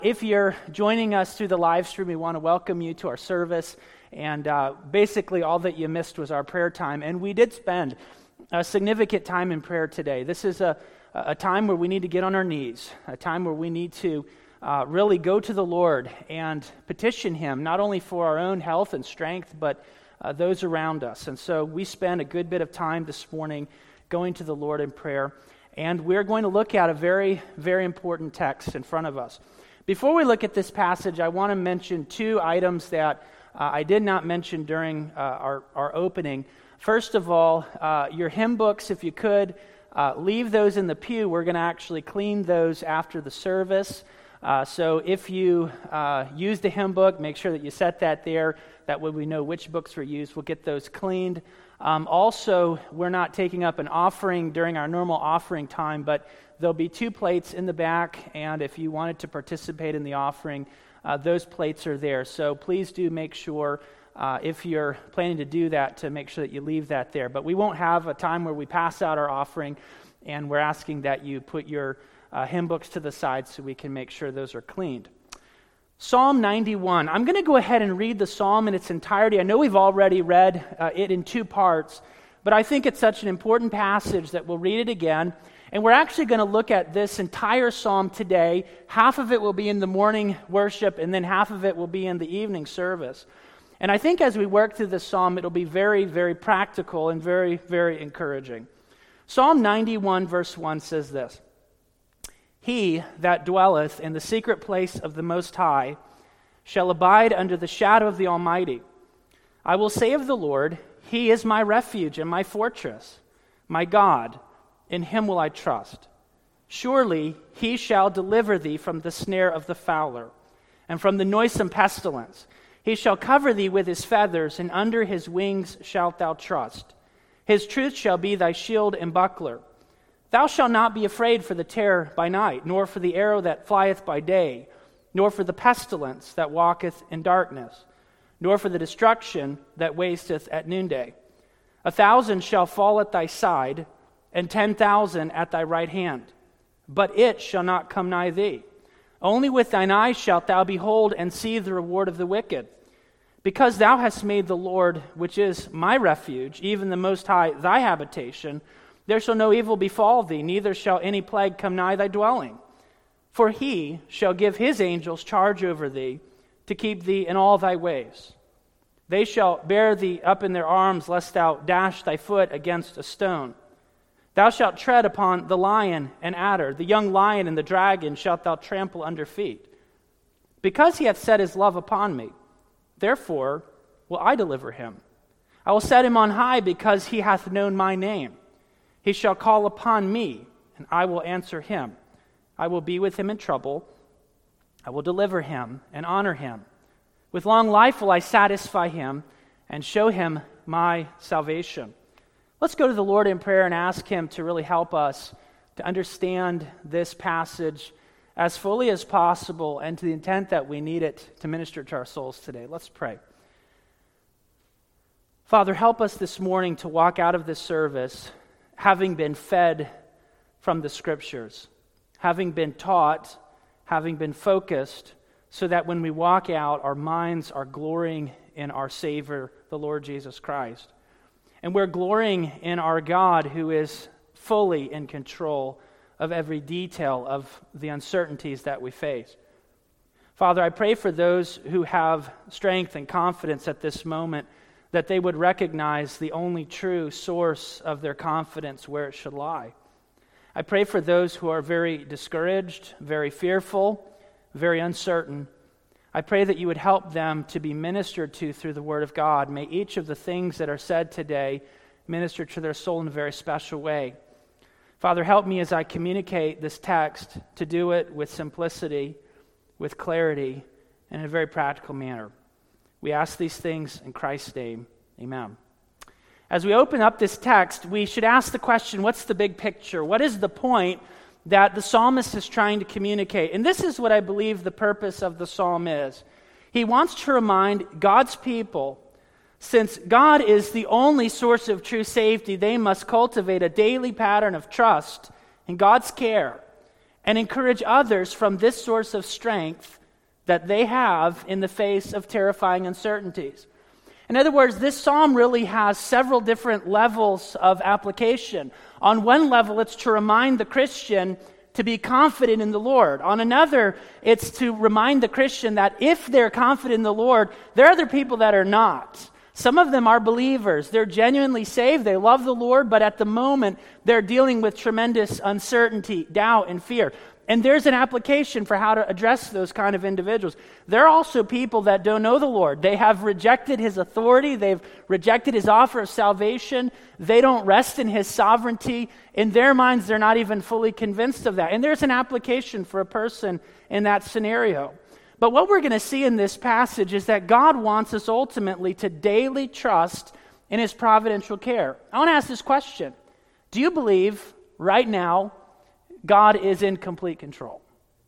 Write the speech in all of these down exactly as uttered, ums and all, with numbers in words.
If you're joining us through the live stream, we want to welcome you to our service. And uh, basically, all that you missed was our prayer time. And we did spend a significant time in prayer today. This is a, a time where we need to get on our knees, a time where we need to uh, really go to the Lord and petition Him, not only for our own health and strength, but uh, those around us. And so we spent a good bit of time this morning going to the Lord in prayer. And we're going to look at a very, very important text in front of us. Before we look at this passage, I want to mention two items that uh, I did not mention during uh, our, our opening. First of all, uh, your hymn books, if you could, uh, leave those in the pew. We're going to actually clean those after the service. Uh, so if you uh, used a hymn book, make sure that you set that there. That way we know which books were used. We'll get those cleaned. Um, also, we're not taking up an offering during our normal offering time, but there'll be two plates in the back, and if you wanted to participate in the offering, uh, those plates are there. So please do make sure, uh, if you're planning to do that, to make sure that you leave that there. But we won't have a time where we pass out our offering, and we're asking that you put your uh, hymn books to the side so we can make sure those are cleaned. Psalm ninety-one. I'm going to go ahead and read the psalm in its entirety. I know we've already read uh, it in two parts, but I think it's such an important passage that we'll read it again. And we're actually going to look at this entire psalm today. Half of it will be in the morning worship, and then half of it will be in the evening service. And I think as we work through this psalm, it'll be very, very practical and very, very encouraging. Psalm ninety-one verse one says this: He that dwelleth in the secret place of the Most High shall abide under the shadow of the Almighty. I will say of the Lord, He is my refuge and my fortress, my God, in Him will I trust. Surely He shall deliver thee from the snare of the fowler, and from the noisome pestilence. He shall cover thee with His feathers, and under His wings shalt thou trust. His truth shall be thy shield and buckler. Thou shalt not be afraid for the terror by night, nor for the arrow that flieth by day, nor for the pestilence that walketh in darkness, nor for the destruction that wasteth at noonday. A thousand shall fall at thy side, and ten thousand at thy right hand, but it shall not come nigh thee. Only with thine eyes shalt thou behold and see the reward of the wicked. Because thou hast made the Lord, which is my refuge, even the Most High, thy habitation, there shall no evil befall thee, neither shall any plague come nigh thy dwelling. For He shall give His angels charge over thee, to keep thee in all thy ways. They shall bear thee up in their arms, lest thou dash thy foot against a stone. Thou shalt tread upon the lion and adder, the young lion and the dragon shalt thou trample under feet. Because He hath set His love upon me, therefore will I deliver him. I will set him on high, because he hath known my name. He shall call upon me, and I will answer him. I will be with him in trouble. I will deliver him and honor him. With long life will I satisfy him and show him my salvation. Let's go to the Lord in prayer and ask Him to really help us to understand this passage as fully as possible and to the intent that we need it to minister to our souls today. Let's pray. Father, help us this morning to walk out of this service having been fed from the Scriptures, having been taught, having been focused, so that when we walk out, our minds are glorying in our Savior, the Lord Jesus Christ. And we're glorying in our God, who is fully in control of every detail of the uncertainties that we face. Father, I pray for those who have strength and confidence at this moment, that they would recognize the only true source of their confidence where it should lie. I pray for those who are very discouraged, very fearful, very uncertain. I pray that you would help them to be ministered to through the Word of God. May each of the things that are said today minister to their soul in a very special way. Father, help me as I communicate this text to do it with simplicity, with clarity, and in a very practical manner. We ask these things in Christ's name. Amen. As we open up this text, we should ask the question, what's the big picture? What is the point that the psalmist is trying to communicate? And this is what I believe the purpose of the psalm is. He wants to remind God's people, since God is the only source of true safety, they must cultivate a daily pattern of trust in God's care and encourage others from this source of strength that they have in the face of terrifying uncertainties. In other words, this psalm really has several different levels of application. On one level, it's to remind the Christian to be confident in the Lord. On another, it's to remind the Christian that if they're confident in the Lord, there are other people that are not. Some of them are believers. They're genuinely saved. They love the Lord, but at the moment, they're dealing with tremendous uncertainty, doubt, and fear. And there's an application for how to address those kind of individuals. There are also people that don't know the Lord. They have rejected His authority. They've rejected His offer of salvation. They don't rest in His sovereignty. In their minds, they're not even fully convinced of that. And there's an application for a person in that scenario. But what we're going to see in this passage is that God wants us ultimately to daily trust in His providential care. I want to ask this question. Do you believe right now God is in complete control?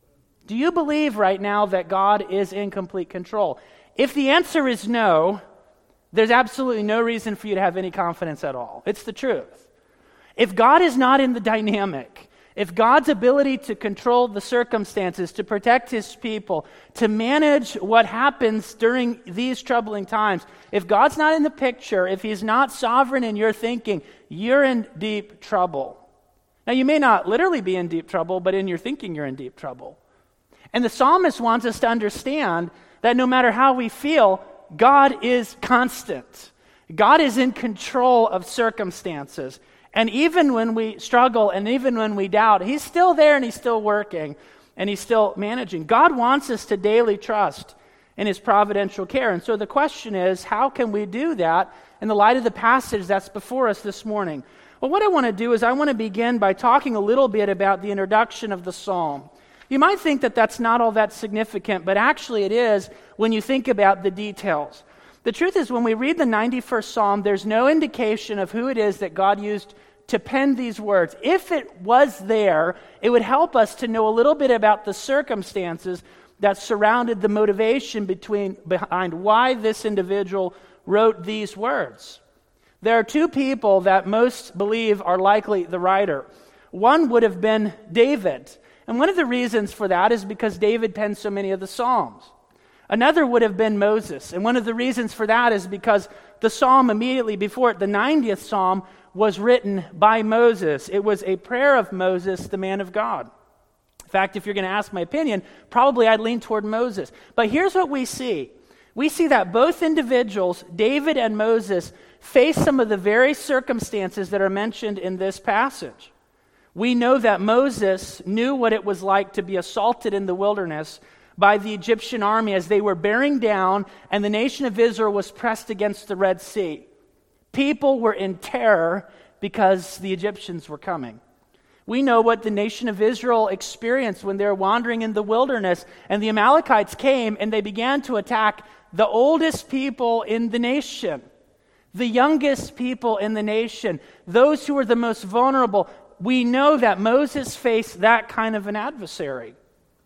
Do you believe right now that God is in complete control? If the answer is no, there's absolutely no reason for you to have any confidence at all. It's the truth. If God is not in the dynamic, if God's ability to control the circumstances, to protect His people, to manage what happens during these troubling times, if God's not in the picture, if He's not sovereign in your thinking, you're in deep trouble. Now, you may not literally be in deep trouble, but in your thinking, you're in deep trouble. And the psalmist wants us to understand that no matter how we feel, God is constant. God is in control of circumstances. And even when we struggle and even when we doubt, He's still there and He's still working and He's still managing. God wants us to daily trust in His providential care. And so the question is, how can we do that in the light of the passage that's before us this morning? Well, what I want to do is I want to begin by talking a little bit about the introduction of the psalm. You might think that that's not all that significant, but actually it is when you think about the details. The truth is, when we read the ninety-first Psalm, there's no indication of who it is that God used to pen these words. If it was there, it would help us to know a little bit about the circumstances that surrounded the motivation between behind why this individual wrote these words. There are two people that most believe are likely the writer. One would have been David. And one of the reasons for that is because David penned so many of the Psalms. Another would have been Moses. And one of the reasons for that is because the psalm immediately before it, the ninetieth Psalm, was written by Moses. It was a prayer of Moses, the man of God. In fact, if you're going to ask my opinion, probably I'd lean toward Moses. But here's what we see. We see that both individuals, David and Moses, face some of the very circumstances that are mentioned in this passage. We know that Moses knew what it was like to be assaulted in the wilderness by the Egyptian army as they were bearing down and the nation of Israel was pressed against the Red Sea. People were in terror because the Egyptians were coming. We know what the nation of Israel experienced when they were wandering in the wilderness, and the Amalekites came and they began to attack the oldest people in the nation, the youngest people in the nation, those who were the most vulnerable. We know that Moses faced that kind of an adversary.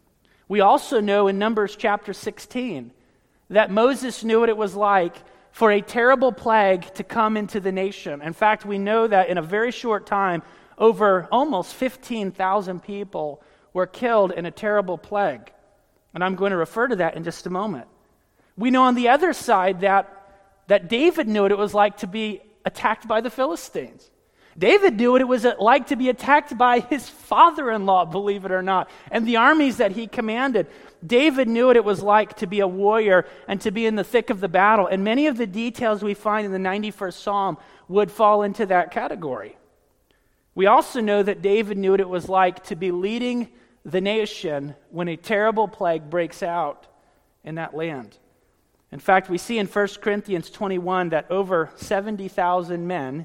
We also know in Numbers chapter sixteen that Moses knew what it was like for a terrible plague to come into the nation. In fact, we know that in a very short time, over almost fifteen thousand people were killed in a terrible plague. And I'm going to refer to that in just a moment. We know on the other side that, that David knew what it was like to be attacked by the Philistines. David knew what it was like to be attacked by his father-in-law, believe it or not, and the armies that he commanded. David knew what it was like to be a warrior and to be in the thick of the battle. And many of the details we find in the ninety-first Psalm would fall into that category. We also know that David knew what it was like to be leading the nation when a terrible plague breaks out in that land. In fact, we see in First Corinthians twenty-one that over seventy thousand men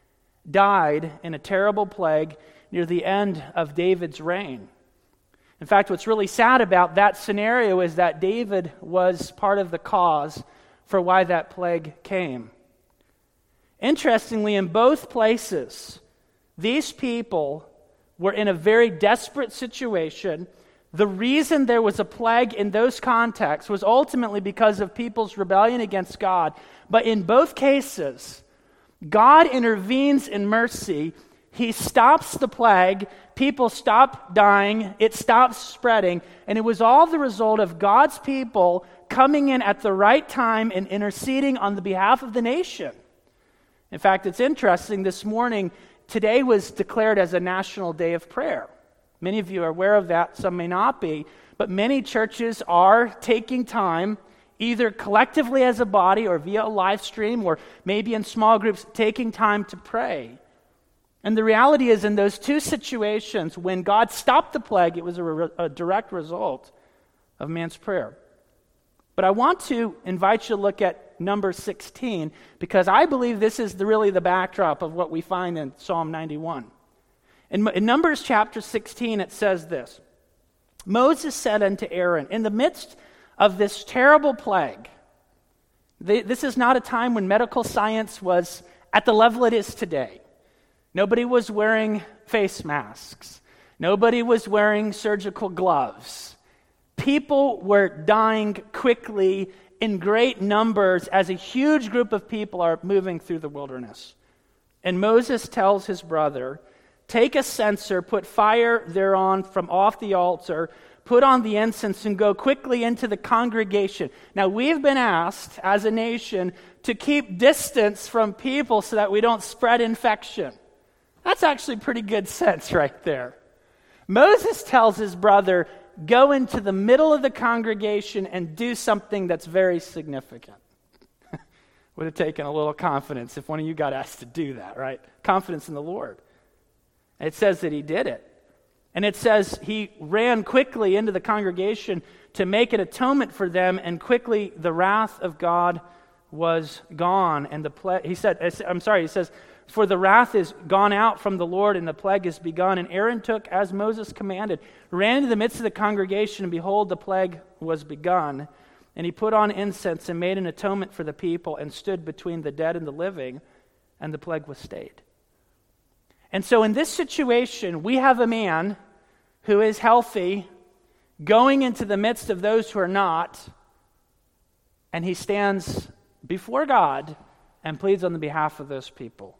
died in a terrible plague near the end of David's reign. In fact, what's really sad about that scenario is that David was part of the cause for why that plague came. Interestingly, in both places, these people were in a very desperate situation. The reason there was a plague in those contexts was ultimately because of people's rebellion against God. But in both cases, God intervenes in mercy, He stops the plague, people stop dying, it stops spreading, and it was all the result of God's people coming in at the right time and interceding on the behalf of the nation. In fact, it's interesting, this morning, today was declared as a national day of prayer. Many of you are aware of that, some may not be, but many churches are taking time, either collectively as a body or via a live stream or maybe in small groups, taking time to pray. And the reality is, in those two situations, when God stopped the plague, it was a, re- a direct result of man's prayer. But I want to invite you to look at number sixteen, because I believe this is the, really the backdrop of what we find in Psalm ninety-one. In, in Numbers chapter sixteen, it says this: Moses said unto Aaron, in the midst of this terrible plague, they, this is not a time when medical science was at the level it is today. Nobody was wearing face masks. Nobody was wearing surgical gloves. People were dying quickly in great numbers as a huge group of people are moving through the wilderness. And Moses tells his brother, take a censer, put fire thereon from off the altar, put on the incense, and go quickly into the congregation. Now, we've been asked as a nation to keep distance from people so that we don't spread infection. That's actually pretty good sense right there. Moses tells his brother, go into the middle of the congregation and do something that's very significant. Would have taken a little confidence if one of you got asked to do that, right? Confidence in the Lord. It says that he did it. And it says he ran quickly into the congregation to make an atonement for them, and quickly the wrath of God was gone. And the ple- he said, I'm sorry, he says, for the wrath is gone out from the Lord, and the plague is begun. And Aaron took, as Moses commanded, ran into the midst of the congregation, and behold, the plague was begun. And he put on incense and made an atonement for the people, and stood between the dead and the living, and the plague was stayed. And so in this situation, we have a man who is healthy, going into the midst of those who are not, and he stands before God and pleads on the behalf of those people.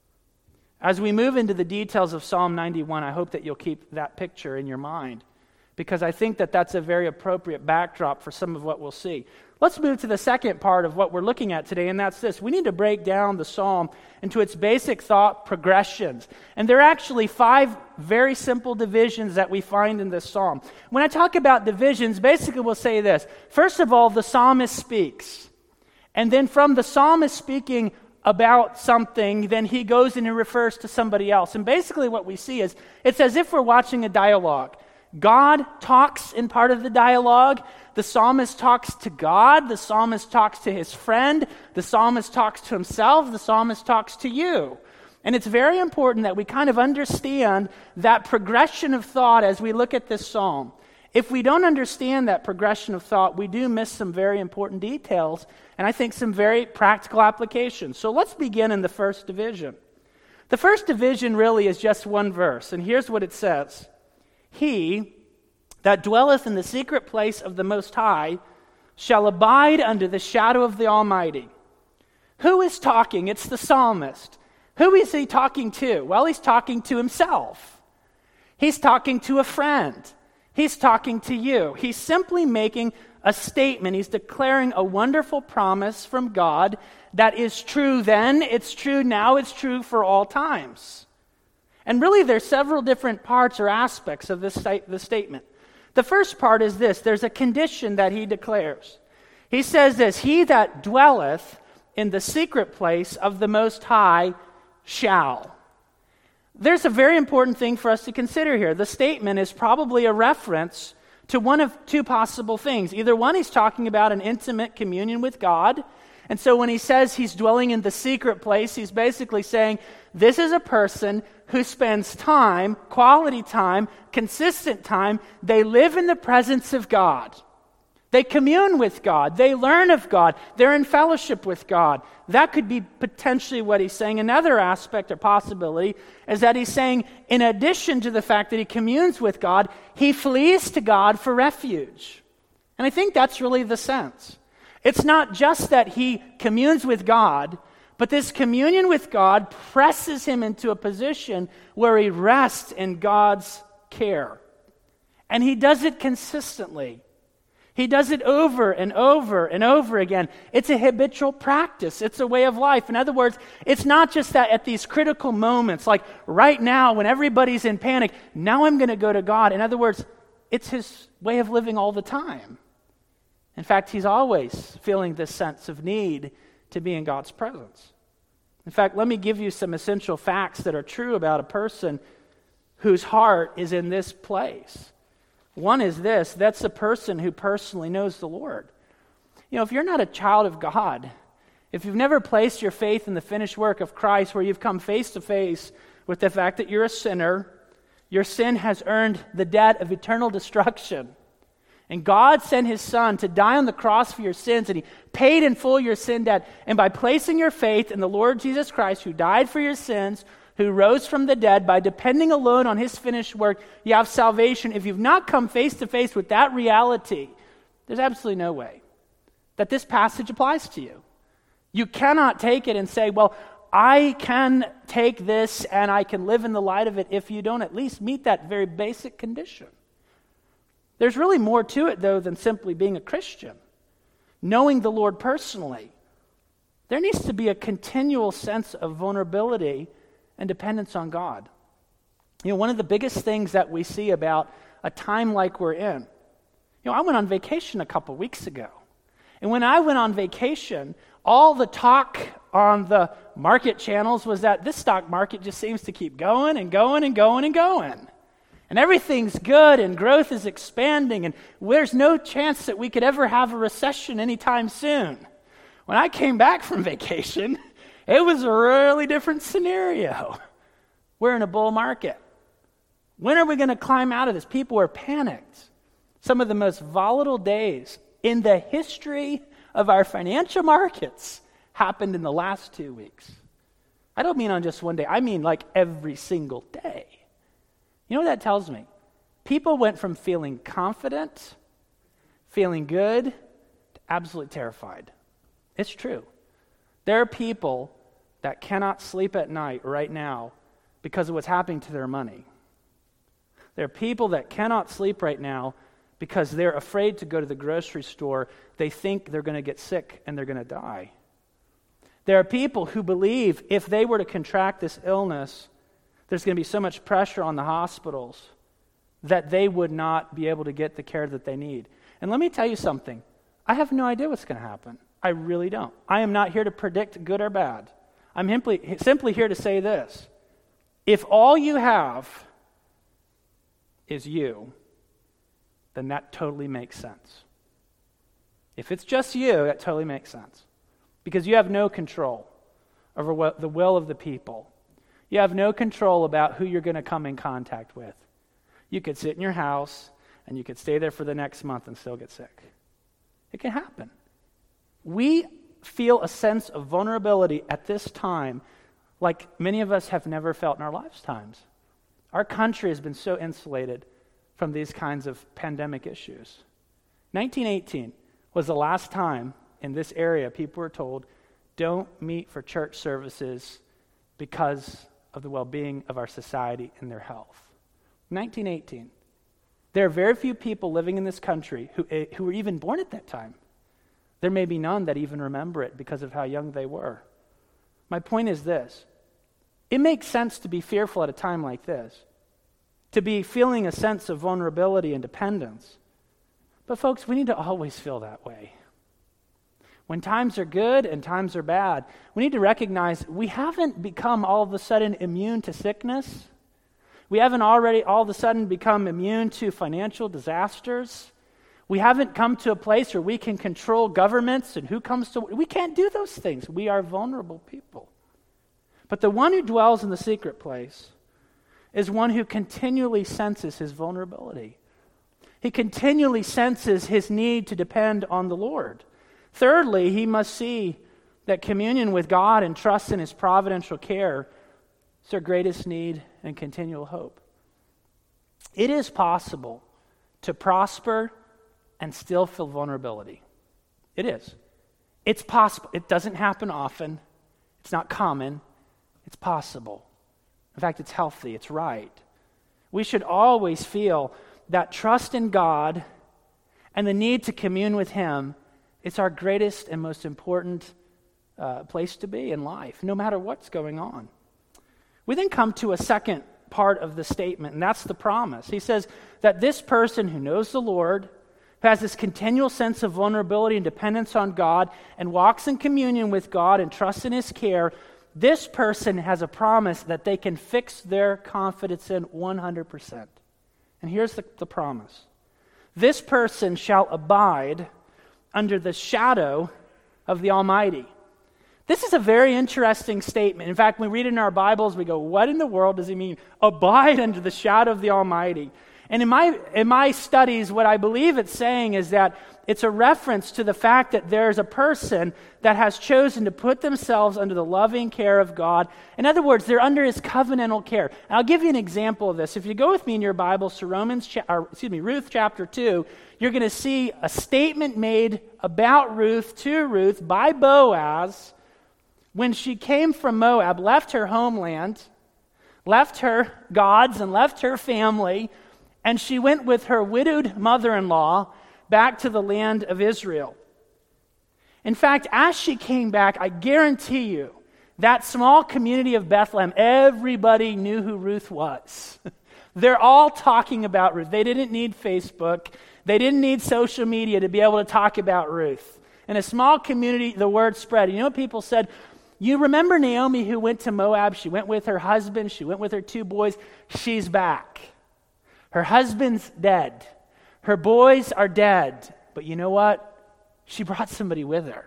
As we move into the details of Psalm ninety-one, I hope that you'll keep that picture in your mind, because I think that that's a very appropriate backdrop for some of what we'll see. Let's move to the second part of what we're looking at today, and that's this. We need to break down the psalm into its basic thought progressions. And there are actually five very simple divisions that we find in this psalm. When I talk about divisions, basically we'll say this. First of all, the psalmist speaks. And then from the psalmist speaking about something, then he goes and he refers to somebody else. And basically what we see is, it's as if we're watching a dialogue. God talks in part of the dialogue. The psalmist talks to God. The psalmist talks to his friend. The psalmist talks to himself. The psalmist talks to you. And it's very important that we kind of understand that progression of thought as we look at this psalm. If we don't understand that progression of thought, we do miss some very important details, and I think some very practical applications. So let's begin in the first division. The first division really is just one verse, and here's what it says. He that dwelleth in the secret place of the Most High shall abide under the shadow of the Almighty. Who is talking? It's the psalmist. Who is he talking to? Well, he's talking to himself. He's talking to a friend. He's talking to you. He's simply making a statement. He's declaring a wonderful promise from God that is true then, it's true now, it's true for all times. And really, there's several different parts or aspects of this, this statement. The first part is this. There's a condition that he declares. He says this, he that dwelleth in the secret place of the Most High shall. There's a very important thing for us to consider here. The statement is probably a reference to one of two possible things. Either one, he's talking about an intimate communion with God. And so when he says he's dwelling in the secret place, he's basically saying this is a person who spends time, quality time, consistent time. They live in the presence of God. They commune with God. They learn of God. They're in fellowship with God. That could be potentially what he's saying. Another aspect or possibility is that he's saying, in addition to the fact that he communes with God, he flees to God for refuge. And I think that's really the sense. It's not just that he communes with God, But this communion with God presses him into a position where he rests in God's care. And he does it consistently. He does it over and over and over again. It's a habitual practice. It's a way of life. In other words, it's not just that at these critical moments, like right now when everybody's in panic, now I'm going to go to God. In other words, it's his way of living all the time. In fact, he's always feeling this sense of need to be in God's presence. In fact, let me give you some essential facts that are true about a person whose heart is in this place. One is this: that's the person who personally knows the Lord. You know, if you're not a child of God, if you've never placed your faith in the finished work of Christ, where you've come face to face with the fact that you're a sinner, your sin has earned the debt of eternal destruction, and God sent his Son to die on the cross for your sins, and he paid in full your sin debt. And by placing your faith in the Lord Jesus Christ, who died for your sins, who rose from the dead, by depending alone on his finished work, you have salvation. If you've not come face to face with that reality, there's absolutely no way that this passage applies to you. You cannot take it and say, well, I can take this and I can live in the light of it, if you don't at least meet that very basic condition. There's really more to it, though, than simply being a Christian. Knowing the Lord personally, there needs to be a continual sense of vulnerability and dependence on God. You know, one of the biggest things that we see about a time like we're in, you know, I went on vacation a couple weeks ago. And when I went on vacation, all the talk on the market channels was that this stock market just seems to keep going and going and going and going. And everything's good and growth is expanding and there's no chance that we could ever have a recession anytime soon. When I came back from vacation, it was a really different scenario. We're in a bull market. When are we going to climb out of this? People are panicked. Some of the most volatile days in the history of our financial markets happened in the last two weeks. I don't mean on just one day. I mean like every single day. You know what that tells me? People went from feeling confident, feeling good, to absolutely terrified. It's true. There are people that cannot sleep at night right now because of what's happening to their money. There are people that cannot sleep right now because they're afraid to go to the grocery store. They think they're going to get sick and they're going to die. There are people who believe if they were to contract this illness, there's going to be so much pressure on the hospitals that they would not be able to get the care that they need. And let me tell you something. I have no idea what's going to happen. I really don't. I am not here to predict good or bad. I'm simply, simply here to say this. If all you have is you, then that totally makes sense. If it's just you, that totally makes sense. Because you have no control over what, the will of the people. You have no control about who you're going to come in contact with. You could sit in your house and you could stay there for the next month and still get sick. It can happen. We feel a sense of vulnerability at this time like many of us have never felt in our lifetimes. Our country has been so insulated from these kinds of pandemic issues. nineteen eighteen was the last time in this area people were told, don't meet for church services because of the well-being of our society and their health. nineteen eighteen. There are very few people living in this country who, who were even born at that time. There may be none that even remember it because of how young they were. My point is this. It makes sense to be fearful at a time like this, to be feeling a sense of vulnerability and dependence. But folks, we need to always feel that way. When times are good and times are bad, we need to recognize we haven't become all of a sudden immune to sickness. We haven't already all of a sudden become immune to financial disasters. We haven't come to a place where we can control governments and who comes to... We can't do those things. We are vulnerable people. But the one who dwells in the secret place is one who continually senses his vulnerability. He continually senses his need to depend on the Lord. Thirdly, he must see that communion with God and trust in his providential care is our greatest need and continual hope. It is possible to prosper and still feel vulnerability. It is. It's possible. It doesn't happen often, It's not common. It's possible. In fact, it's healthy. It's right. We should always feel that trust in God and the need to commune with Him is our greatest and most important uh, place to be in life, no matter what's going on. We then come to a second part of the statement, and that's the promise. He says that this person who knows the Lord, who has this continual sense of vulnerability and dependence on God, and walks in communion with God and trusts in His care, this person has a promise that they can fix their confidence in one hundred percent. And here's the, the promise. This person shall abide under the shadow of the Almighty. This is a very interesting statement. In fact, when we read it in our Bibles, we go, what in the world does he mean? Abide under the shadow of the Almighty. And in my in my studies, what I believe it's saying is that it's a reference to the fact that there's a person that has chosen to put themselves under the loving care of God. In other words, they're under His covenantal care. And I'll give you an example of this. If you go with me in your Bibles to Romans, cha- or, excuse me, Ruth chapter two, you're going to see a statement made about Ruth to Ruth by Boaz when she came from Moab, left her homeland, left her gods, and left her family, and she went with her widowed mother-in-law back to the land of Israel. In fact, as she came back, I guarantee you, that small community of Bethlehem, everybody knew who Ruth was. They're all talking about Ruth. They didn't need Facebook. They didn't need social media to be able to talk about Ruth. In a small community, the word spread. You know what people said? You remember Naomi who went to Moab? She went with her husband. She went with her two boys. She's back. Her husband's dead. Her boys are dead. But you know what? She brought somebody with her.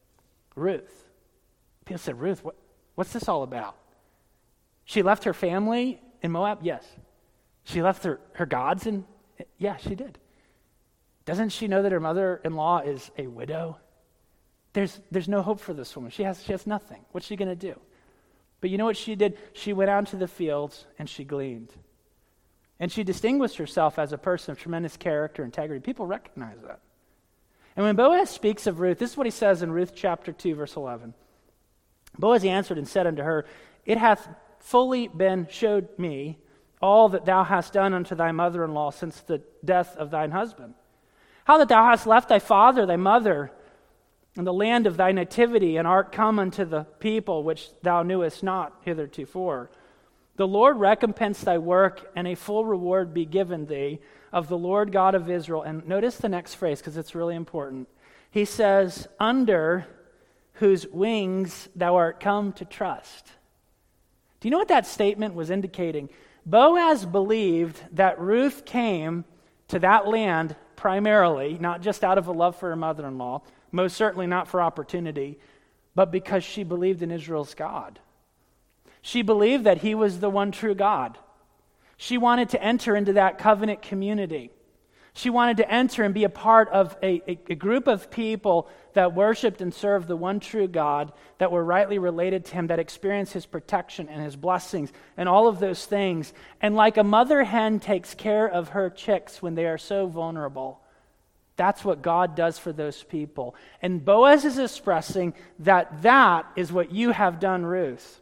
Ruth. People said, Ruth, what, what's this all about? She left her family in Moab? Yes. She left her, her gods in? Yeah, she did. Doesn't she know that her mother-in-law is a widow? There's, there's no hope for this woman. She has, she has nothing. What's she going to do? But you know what she did? She went out into the fields and she gleaned. And she distinguished herself as a person of tremendous character and integrity. People recognize that. And when Boaz speaks of Ruth, this is what he says in Ruth chapter two, verse eleven. Boaz answered and said unto her, It hath fully been showed me all that thou hast done unto thy mother-in-law since the death of thine husband. How that thou hast left thy father, thy mother, and the land of thy nativity, and art come unto the people which thou knewest not hithertofore. The Lord recompense thy work, and a full reward be given thee of the Lord God of Israel. And notice the next phrase, because it's really important. He says, under whose wings thou art come to trust. Do you know what that statement was indicating? Boaz believed that Ruth came to that land primarily, not just out of a love for her mother-in-law, most certainly not for opportunity, but because she believed in Israel's God. She believed that He was the one true God. She wanted to enter into that covenant community. She wanted to enter and be a part of a, a, a group of people that worshiped and served the one true God, that were rightly related to Him, that experienced His protection and His blessings and all of those things. And like a mother hen takes care of her chicks when they are so vulnerable, that's what God does for those people. And Boaz is expressing that that is what you have done, Ruth.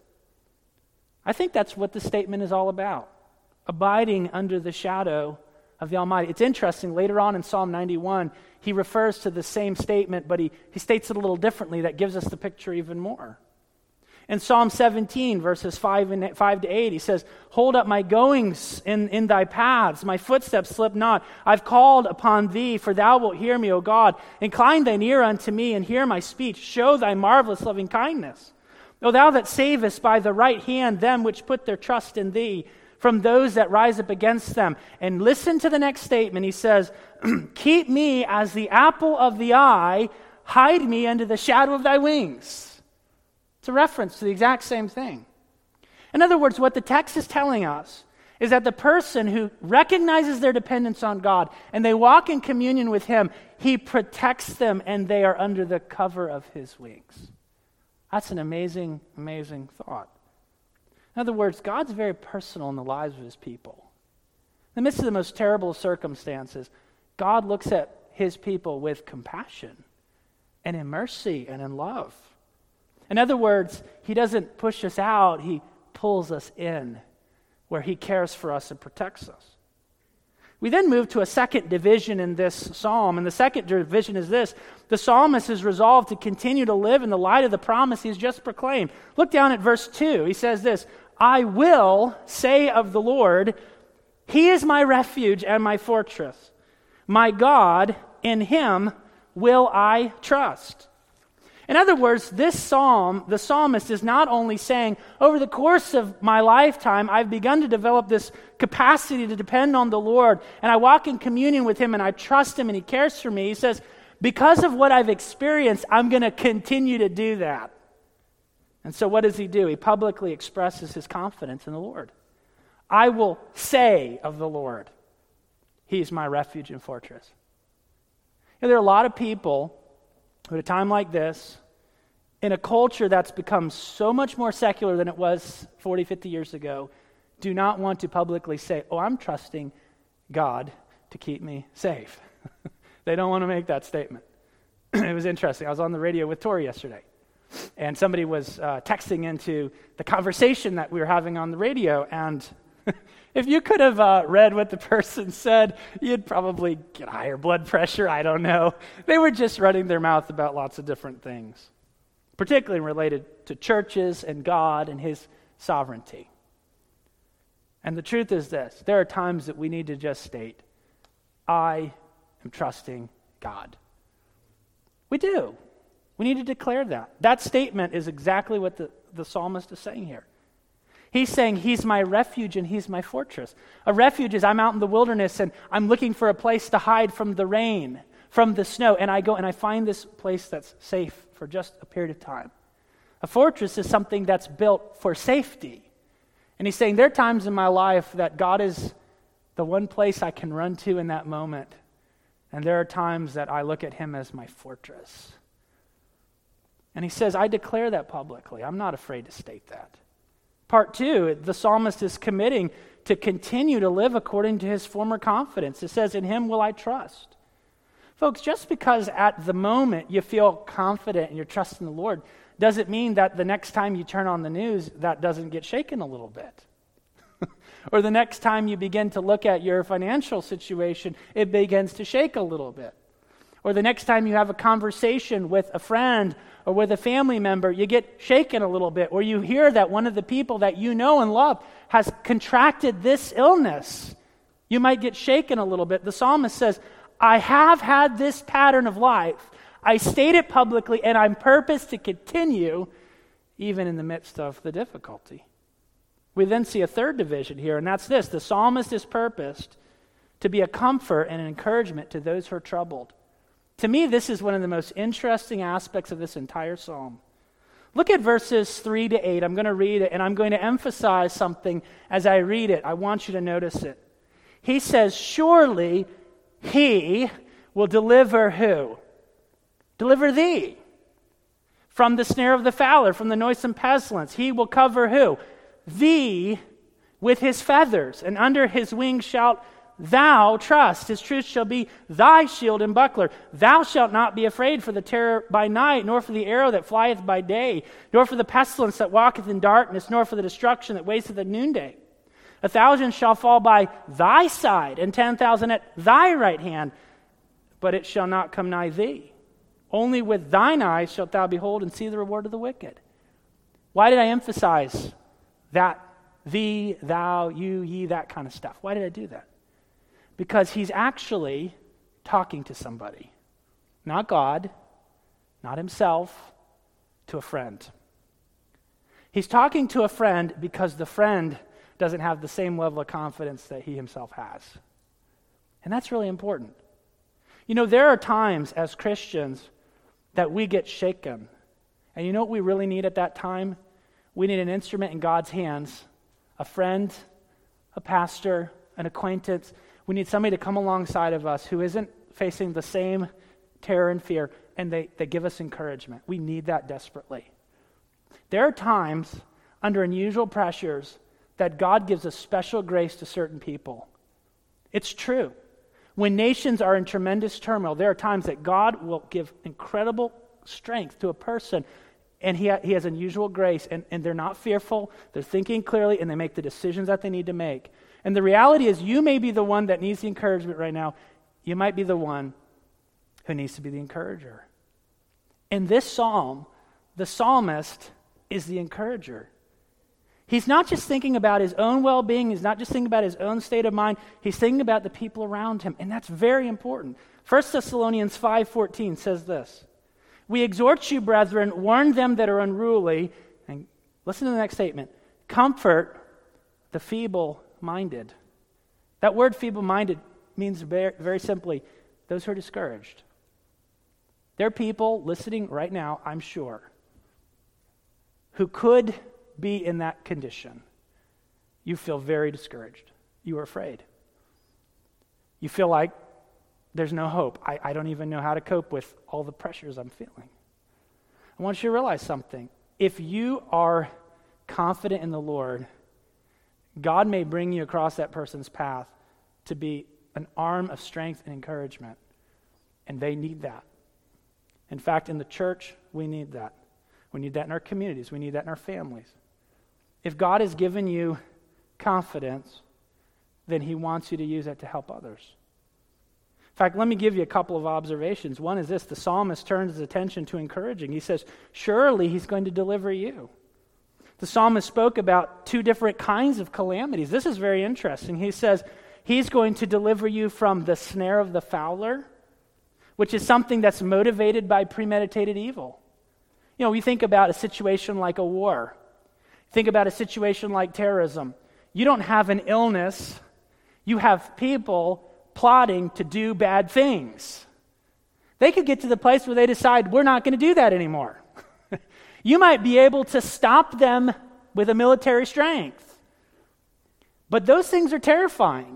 I think that's what the statement is all about. Abiding under the shadow of the Almighty. It's interesting, later on in Psalm ninety-one, he refers to the same statement, but he, he states it a little differently. That gives us the picture even more. In Psalm seventeen, verses five, and, five to eight, he says, Hold up my goings in, in thy paths, my footsteps slip not. I've called upon thee, for thou wilt hear me, O God. Incline thine ear unto me, and hear my speech. Show thy marvelous loving kindness. O thou that savest by the right hand them which put their trust in thee, from those that rise up against them. And listen to the next statement. He says, Keep me as the apple of the eye, hide me under the shadow of thy wings. It's a reference to the exact same thing. In other words, what the text is telling us is that the person who recognizes their dependence on God and they walk in communion with Him, He protects them and they are under the cover of His wings. That's an amazing, amazing thought. In other words, God's very personal in the lives of His people. In the midst of the most terrible of circumstances, God looks at His people with compassion and in mercy and in love. In other words, he doesn't push us out, he pulls us in, where he cares for us and protects us. We then move to a second division in this psalm, and the second division is this. The psalmist is resolved to continue to live in the light of the promise he's just proclaimed. Look down at verse two. He says this, I will say of the Lord, he is my refuge and my fortress. My God, in him will I trust. In other words, this psalm, the psalmist is not only saying, over the course of my lifetime, I've begun to develop this capacity to depend on the Lord, and I walk in communion with him, and I trust him, and he cares for me. He says, because of what I've experienced, I'm going to continue to do that. And so what does he do? He publicly expresses his confidence in the Lord. I will say of the Lord, he's my refuge and fortress. You know, there are a lot of people at a time like this, in a culture that's become so much more secular than it was forty, fifty years ago, do not want to publicly say, oh, I'm trusting God to keep me safe. They don't want to make that statement. It was interesting. I was on the radio with Tori yesterday, and somebody was uh, texting into the conversation that we were having on the radio, and if you could have uh, read what the person said, you'd probably get higher blood pressure, I don't know. They were just running their mouth about lots of different things, particularly related to churches and God and his sovereignty. And the truth is this, there are times that we need to just state, I am trusting God. We do. We need to declare that. That statement is exactly what the, the psalmist is saying here. He's saying he's my refuge and he's my fortress. A refuge is I'm out in the wilderness and I'm looking for a place to hide from the rain, from the snow, and I go and I find this place that's safe for just a period of time. A fortress is something that's built for safety. And he's saying there are times in my life that God is the one place I can run to in that moment. And there are times that I look at him as my fortress. And he says, I declare that publicly. I'm not afraid to state that. Part two, the psalmist is committing to continue to live according to his former confidence. It says, in him will I trust. Folks, just because at the moment you feel confident and you're trusting the Lord, doesn't mean that the next time you turn on the news, that doesn't get shaken a little bit. Or the next time you begin to look at your financial situation, it begins to shake a little bit. Or the next time you have a conversation with a friend or with a family member, you get shaken a little bit. Or you hear that one of the people that you know and love has contracted this illness. You might get shaken a little bit. The psalmist says, I have had this pattern of life. I state it publicly, and I'm purposed to continue even in the midst of the difficulty. We then see a third division here, and that's this. The psalmist is purposed to be a comfort and an encouragement to those who are troubled. To me, this is one of the most interesting aspects of this entire psalm. Look at verses three to eight. I'm going to read it, and I'm going to emphasize something as I read it. I want you to notice it. He says, surely he will deliver who? Deliver thee from the snare of the fowler, from the noisome pestilence. He will cover who? Thee with his feathers, and under his wings shalt thou trust. His truth shall be thy shield and buckler. Thou shalt not be afraid for the terror by night, nor for the arrow that flieth by day, nor for the pestilence that walketh in darkness, nor for the destruction that wasteth at noonday. A thousand shall fall by thy side, and ten thousand at thy right hand, but it shall not come nigh thee. Only with thine eyes shalt thou behold and see the reward of the wicked. Why did I emphasize that thee, thou, you, ye, that kind of stuff? Why did I do that? Because he's actually talking to somebody. Not God, not himself, to a friend. He's talking to a friend because the friend doesn't have the same level of confidence that he himself has. And that's really important. You know, there are times as Christians that we get shaken. And you know what we really need at that time? We need an instrument in God's hands, a friend, a pastor, an acquaintance. We need somebody to come alongside of us who isn't facing the same terror and fear, and they, they give us encouragement. We need that desperately. There are times, under unusual pressures, that God gives a special grace to certain people. It's true. When nations are in tremendous turmoil, there are times that God will give incredible strength to a person And he, ha- he has unusual grace, and, and they're not fearful, they're thinking clearly, and they make the decisions that they need to make. And the reality is, you may be the one that needs the encouragement right now. You might be the one who needs to be the encourager. In this psalm, the psalmist is the encourager. He's not just thinking about his own well-being. He's not just thinking about his own state of mind. He's thinking about the people around him, and that's very important. First Thessalonians five fourteen says this, "We exhort you, brethren, warn them that are unruly," and listen to the next statement, "comfort the feeble-minded." That word feeble-minded means very, very simply, those who are discouraged. There are people listening right now, I'm sure, who could be in that condition. You feel very discouraged. You are afraid. You feel like there's no hope. I, I don't even know how to cope with all the pressures I'm feeling. I want you to realize something. If you are confident in the Lord, God may bring you across that person's path to be an arm of strength and encouragement, and they need that. In fact, in the church, we need that. We need that in our communities. We need that in our families. If God has given you confidence, then he wants you to use that to help others. In fact, let me give you a couple of observations. One is this: the psalmist turns his attention to encouraging. He says, surely he's going to deliver you. The psalmist spoke about two different kinds of calamities. This is very interesting. He says, he's going to deliver you from the snare of the fowler, which is something that's motivated by premeditated evil. You know, we think about a situation like a war. Think about a situation like terrorism. You don't have an illness. You have people plotting to do bad things. They could get to the place where they decide, we're not going to do that anymore. You might be able to stop them with a military strength. But those things are terrifying.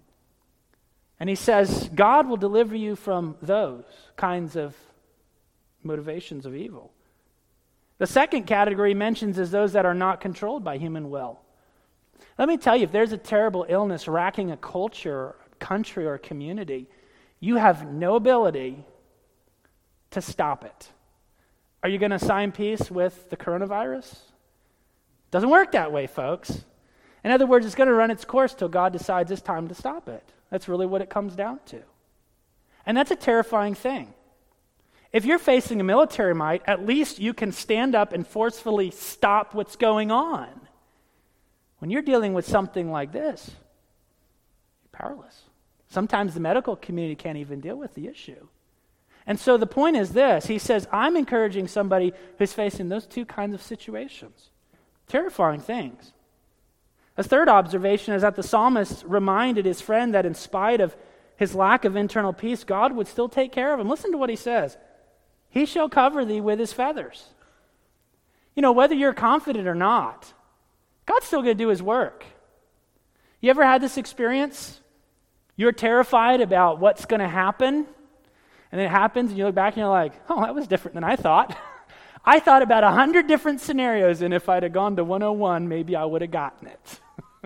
And he says, God will deliver you from those kinds of motivations of evil. The second category he mentions is those that are not controlled by human will. Let me tell you, if there's a terrible illness racking a culture, country, or community, you have no ability to stop it. Are you going to sign peace with the coronavirus? Doesn't work that way, folks. In other words, it's going to run its course till God decides it's time to stop it. That's really what it comes down to. And that's a terrifying thing. If you're facing a military might, at least you can stand up and forcefully stop what's going on. When you're dealing with something like this, you're powerless. Sometimes the medical community can't even deal with the issue. And so the point is this. He says, I'm encouraging somebody who's facing those two kinds of situations. Terrifying things. A third observation is that the psalmist reminded his friend that in spite of his lack of internal peace, God would still take care of him. Listen to what he says. He shall cover thee with his feathers. You know, whether you're confident or not, God's still going to do his work. You ever had this experience? You're terrified about what's going to happen, and then it happens, and you look back and you're like, oh, that was different than I thought. I thought about a hundred different scenarios, and if I'd have gone to one oh one, maybe I would have gotten it.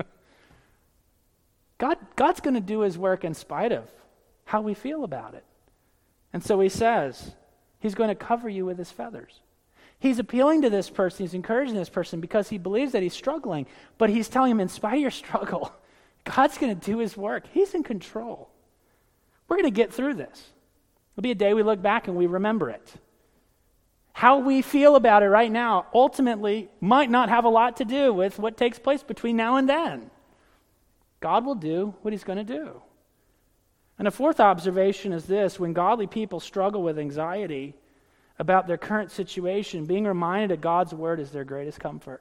God, God's going to do his work in spite of how we feel about it. And so he says, he's going to cover you with his feathers. He's appealing to this person, he's encouraging this person because he believes that he's struggling, but he's telling him, in spite of your struggle, God's going to do his work. He's in control. We're going to get through this. It'll be a day we look back and we remember it. How we feel about it right now ultimately might not have a lot to do with what takes place between now and then. God will do what he's going to do. And a fourth observation is this: when godly people struggle with anxiety about their current situation, being reminded of God's word is their greatest comfort.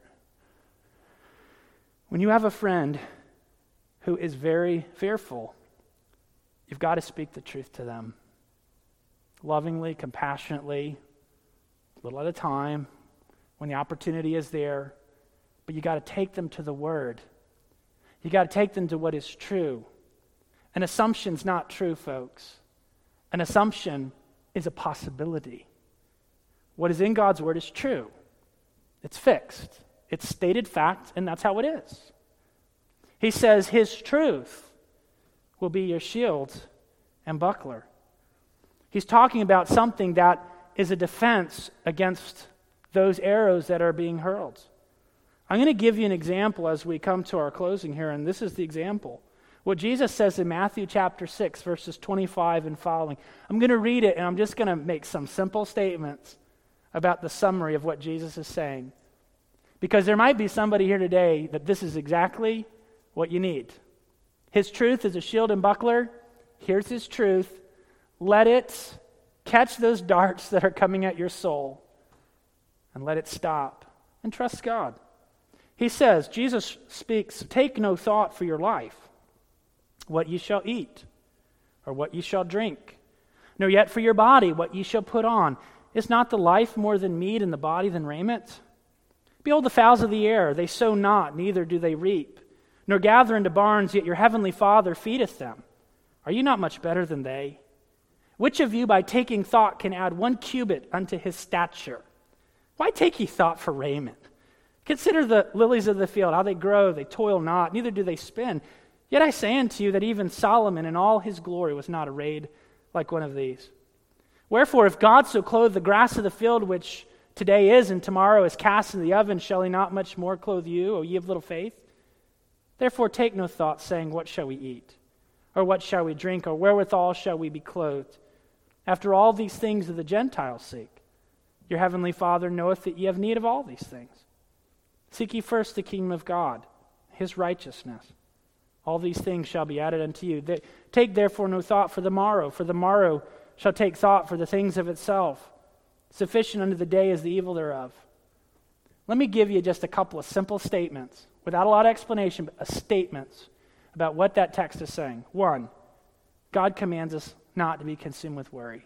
When you have a friend who is very fearful, you've got to speak the truth to them. Lovingly, compassionately, a little at a time, when the opportunity is there. But you got to take them to the word. You got to take them to what is true. An assumption's not true, folks. An assumption is a possibility. What is in God's word is true. It's fixed. It's stated fact, and that's how it is. He says his truth will be your shield and buckler. He's talking about something that is a defense against those arrows that are being hurled. I'm going to give you an example as we come to our closing here, and this is the example. What Jesus says in Matthew chapter six, verses twenty-five and following. I'm going to read it, and I'm just going to make some simple statements about the summary of what Jesus is saying. Because there might be somebody here today that this is exactly what you need. His truth is a shield and buckler. Here's his truth. Let it catch those darts that are coming at your soul, and let it stop, and trust God. He says, Jesus speaks, take no thought for your life, what ye shall eat, or what ye shall drink, nor yet for your body, what ye shall put on. Is not the life more than meat, and the body than raiment? Behold the fowls of the air, they sow not, neither do they reap, nor gather into barns, yet your heavenly Father feedeth them. Are you not much better than they? Which of you by taking thought can add one cubit unto his stature? Why take ye thought for raiment? Consider the lilies of the field, how they grow, they toil not, neither do they spin. Yet I say unto you that even Solomon in all his glory was not arrayed like one of these. Wherefore, if God so clothe the grass of the field, which today is and tomorrow is cast in the oven, shall he not much more clothe you, O ye of little faith? Therefore take no thought, saying, what shall we eat? Or what shall we drink? Or wherewithal shall we be clothed? After all these things do the Gentiles seek. Your heavenly Father knoweth that ye have need of all these things. Seek ye first the kingdom of God, his righteousness. All these things shall be added unto you. They, take therefore no thought for the morrow, for the morrow shall take thought for the things of itself. Sufficient unto the day is the evil thereof. Let me give you just a couple of simple statements, without a lot of explanation, but statements about what that text is saying. One, God commands us not to be consumed with worry.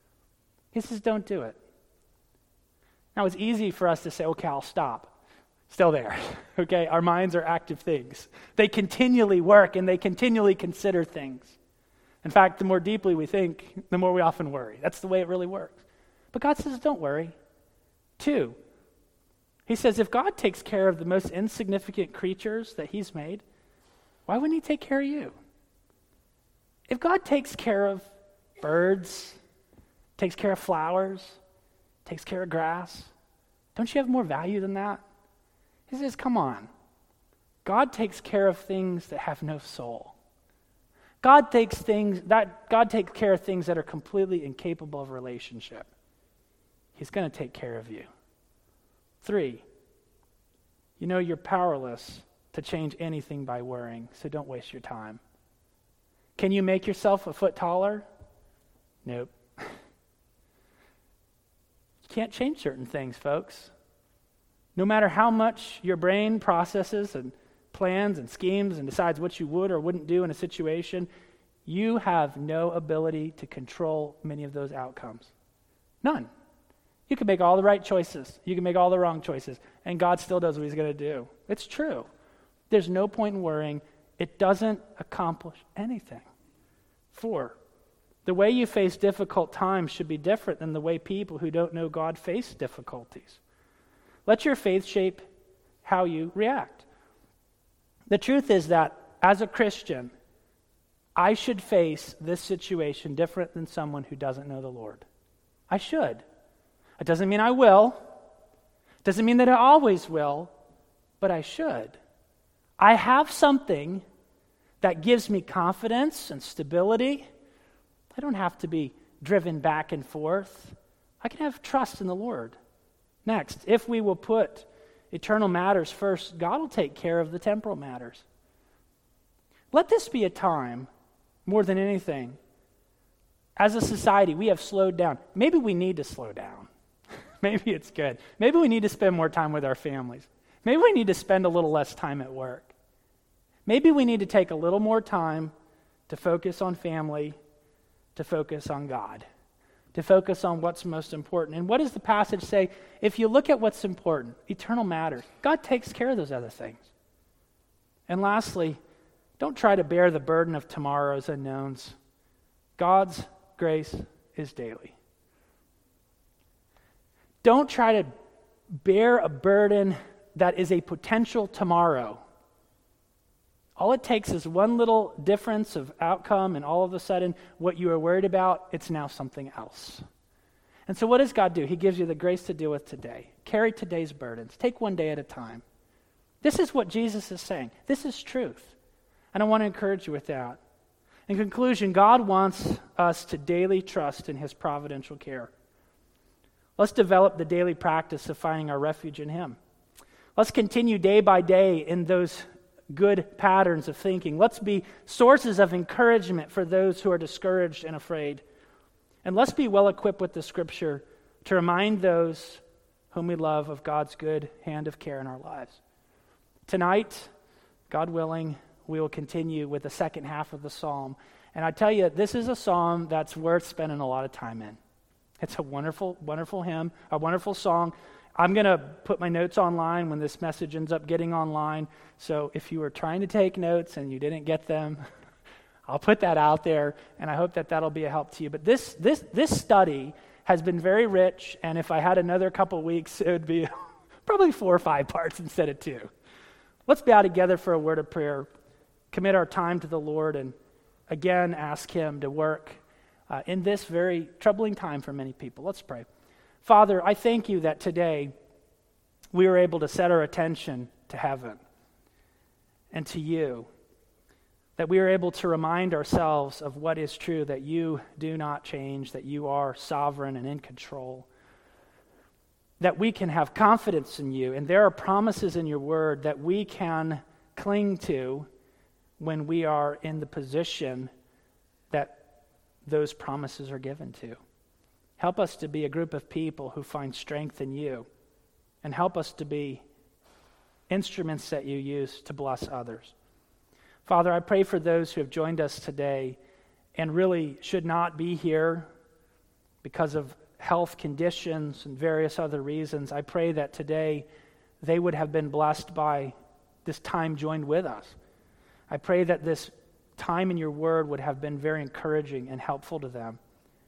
He says, don't do it. Now, it's easy for us to say, okay, I'll stop. Still there, okay? Our minds are active things. They continually work and they continually consider things. In fact, the more deeply we think, the more we often worry. That's the way it really works. But God says, don't worry. Two, he says, if God takes care of the most insignificant creatures that he's made, why wouldn't he take care of you? If God takes care of birds, takes care of flowers, takes care of grass, don't you have more value than that? He says, come on. God takes care of things that have no soul. God takes things that God takes care of things that are completely incapable of relationship. He's going to take care of you. Three, you know you're powerless to change anything by worrying, so don't waste your time. Can you make yourself a foot taller? Nope. You can't change certain things, folks. No matter how much your brain processes and plans and schemes and decides what you would or wouldn't do in a situation, you have no ability to control many of those outcomes. None. You can make all the right choices. You can make all the wrong choices. And God still does what he's going to do. It's true. There's no point in worrying. It doesn't accomplish anything. Four, the way you face difficult times should be different than the way people who don't know God face difficulties. Let your faith shape how you react. The truth is that as a Christian, I should face this situation different than someone who doesn't know the Lord. I should. It doesn't mean I will. It doesn't mean that I always will, but I should. I have something that gives me confidence and stability. I don't have to be driven back and forth. I can have trust in the Lord. Next, if we will put eternal matters first, God will take care of the temporal matters. Let this be a time, more than anything, as a society, we have slowed down. Maybe we need to slow down. Maybe it's good. Maybe we need to spend more time with our families. Maybe we need to spend a little less time at work. Maybe we need to take a little more time to focus on family, to focus on God, to focus on what's most important. And what does the passage say? If you look at what's important, eternal matters, God takes care of those other things. And lastly, don't try to bear the burden of tomorrow's unknowns. God's grace is daily. Don't try to bear a burden that is a potential tomorrow. All it takes is one little difference of outcome, and all of a sudden, what you were worried about, it's now something else. And so what does God do? He gives you the grace to deal with today. Carry today's burdens. Take one day at a time. This is what Jesus is saying. This is truth. And I want to encourage you with that. In conclusion, God wants us to daily trust in his providential care. Let's develop the daily practice of finding our refuge in him. Let's continue day by day in those good patterns of thinking. Let's be sources of encouragement for those who are discouraged and afraid. And let's be well equipped with the Scripture to remind those whom we love of God's good hand of care in our lives. Tonight, God willing, we will continue with the second half of the psalm. And I tell you, this is a psalm that's worth spending a lot of time in. It's a wonderful, wonderful hymn, a wonderful song. I'm going to put my notes online when this message ends up getting online. So if you were trying to take notes and you didn't get them, I'll put that out there, and I hope that that'll be a help to you. But this this this study has been very rich, and if I had another couple weeks, it would be probably four or five parts instead of two. Let's bow together for a word of prayer, commit our time to the Lord, and again ask him to work uh, in this very troubling time for many people. Let's pray. Father, I thank you that today we were able to set our attention to heaven and to you, that we are able to remind ourselves of what is true, that you do not change, that you are sovereign and in control, that we can have confidence in you, and there are promises in your word that we can cling to when we are in the position that those promises are given to. Help us to be a group of people who find strength in you, and help us to be instruments that you use to bless others. Father, I pray for those who have joined us today and really should not be here because of health conditions and various other reasons. I pray that today they would have been blessed by this time joined with us. I pray that this time in your word would have been very encouraging and helpful to them.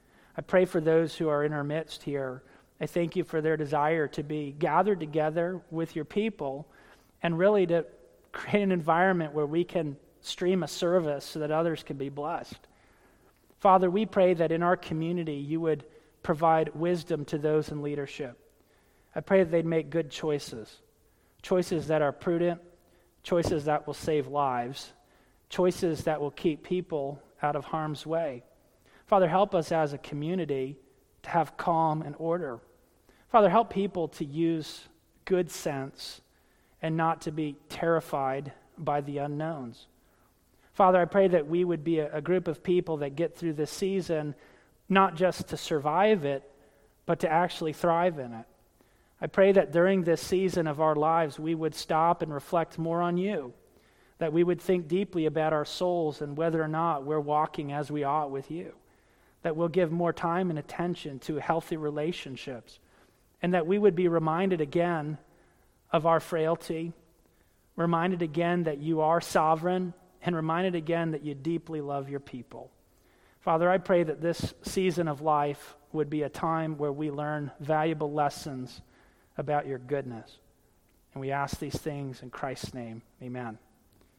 I pray for those who are in our midst here. I thank you for their desire to be gathered together with your people and really to create an environment where we can stream a service so that others can be blessed. Father, we pray that in our community you would provide wisdom to those in leadership. I pray that they'd make good choices, choices that are prudent, choices that will save lives, choices that will keep people out of harm's way. Father, help us as a community to have calm and order. Father, help people to use good sense and not to be terrified by the unknowns. Father, I pray that we would be a, a group of people that get through this season not just to survive it, but to actually thrive in it. I pray that during this season of our lives, we would stop and reflect more on you, that we would think deeply about our souls and whether or not we're walking as we ought with you, that we'll give more time and attention to healthy relationships, and that we would be reminded again of our frailty, reminded again that you are sovereign, and reminded again that you deeply love your people. Father, I pray that this season of life would be a time where we learn valuable lessons about your goodness. And we ask these things in Christ's name. Amen.